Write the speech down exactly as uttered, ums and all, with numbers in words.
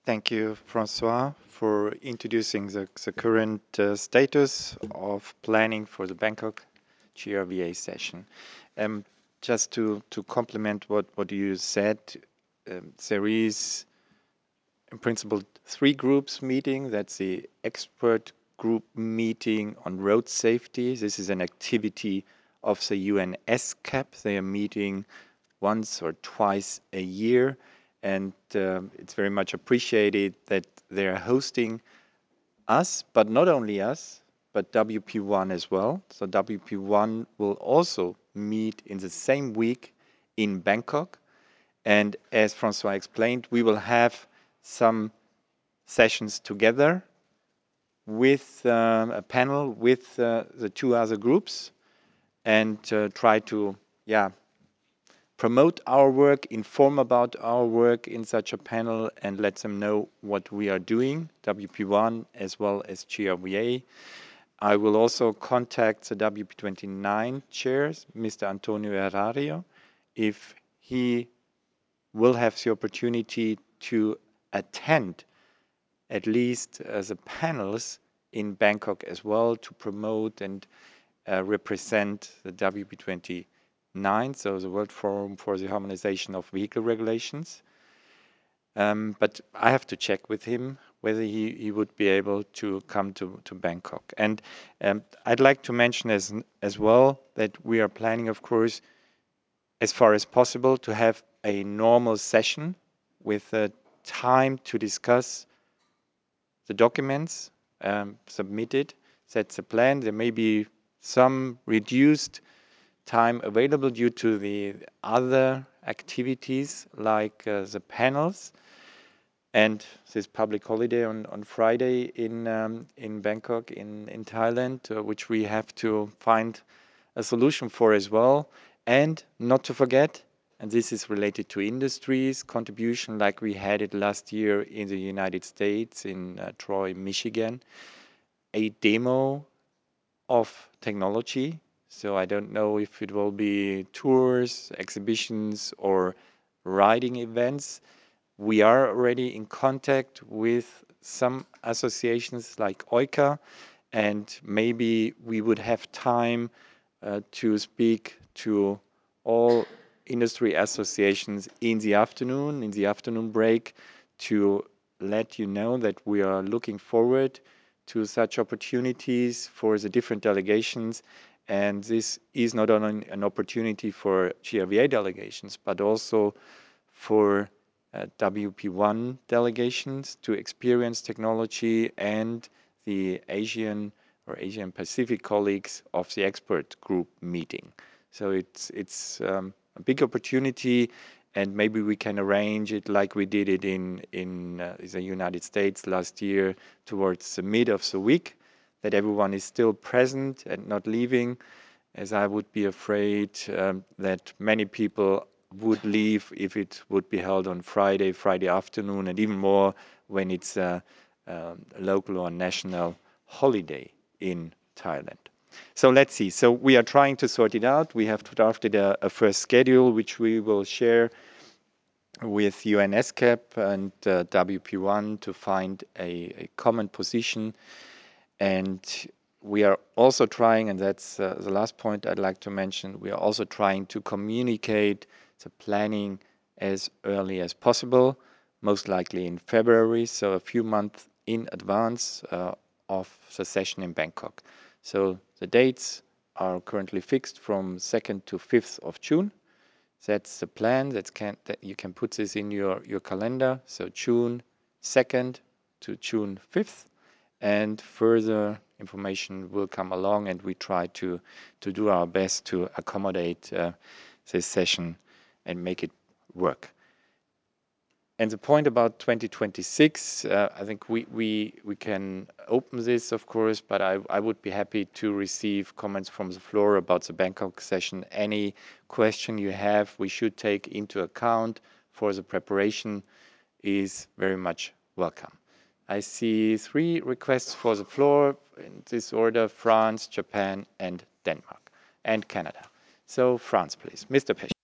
Thank you, Francois, for introducing the, the current uh, status of planning for the Bangkok G R V A session. Um, just to, to complement what, what you said, um, there is in principle three groups meeting. That's the expert group meeting on road safety. This is an activity of the U N S C A P. They are meeting once or twice a year, and um, it's very much appreciated that they're hosting us, but not only us, but W P one as well. So W P one will also meet in the same week in Bangkok. And as Francois explained, we will have some sessions together with um, a panel with uh, the two other groups and uh, try to, yeah, promote our work, inform about our work in such a panel, and let them know what we are doing, W P one as well as G R V A. I will also contact the W P twenty-nine chairs, Mister Antonio Herrario, if he will have the opportunity to attend at least uh, the panels in Bangkok as well to promote and uh, represent the W P twenty-nine, so the World Forum for the Harmonization of Vehicle Regulations. Um, but I have to check with him whether he, he would be able to come to, to Bangkok. And um, I'd like to mention as, as well that we are planning, of course, as far as possible to have a normal session with uh, time to discuss the documents um, submitted. That's the plan. There may be some reduced time available due to the other activities like uh, the panels and this public holiday on, on Friday in um, in Bangkok in, in Thailand, uh, which we have to find a solution for as well. And not to forget, and this is related to industries contribution like we had it last year in the United States in uh, Troy, Michigan, a demo of technology. So I don't know if it will be tours, exhibitions, or riding events. We are already in contact with some associations like OICA, and maybe we would have time uh, to speak to all industry associations in the afternoon, in the afternoon break, to let you know that we are looking forward to such opportunities for the different delegations. And this is not only an opportunity for G R V A delegations, but also for uh, W P one delegations to experience technology and the Asian or Asian Pacific colleagues of the expert group meeting. So it's it's um, a big opportunity, and maybe we can arrange it like we did it in in uh, the United States last year towards the mid of the week, that everyone is still present and not leaving, as I would be afraid um, that many people would leave if it would be held on Friday, Friday afternoon, and even more when it's a, um, a local or national holiday in Thailand. So let's see. So we are trying to sort it out. We have drafted a, a first schedule, which we will share with U N S C A P and uh, W P one to find a, a common position. And we are also trying, and that's uh, the last point I'd like to mention, we are also trying to communicate the planning as early as possible, most likely in February, so a few months in advance uh, of the session in Bangkok. So the dates are currently fixed from second to fifth of June. That's the plan. That's can, that you can put this in your, your calendar. So June second to June fifth. And further information will come along, and we try to, to do our best to accommodate uh, this session and make it work. And the point about twenty twenty-six, uh, I think we, we, we can open this, of course, but I, I would be happy to receive comments from the floor about the Bangkok session. Any question you have, we should take into account for the preparation is very much welcome. I see three requests for the floor in this order: France, Japan, and Denmark, and Canada. So France, please. Mister Pech.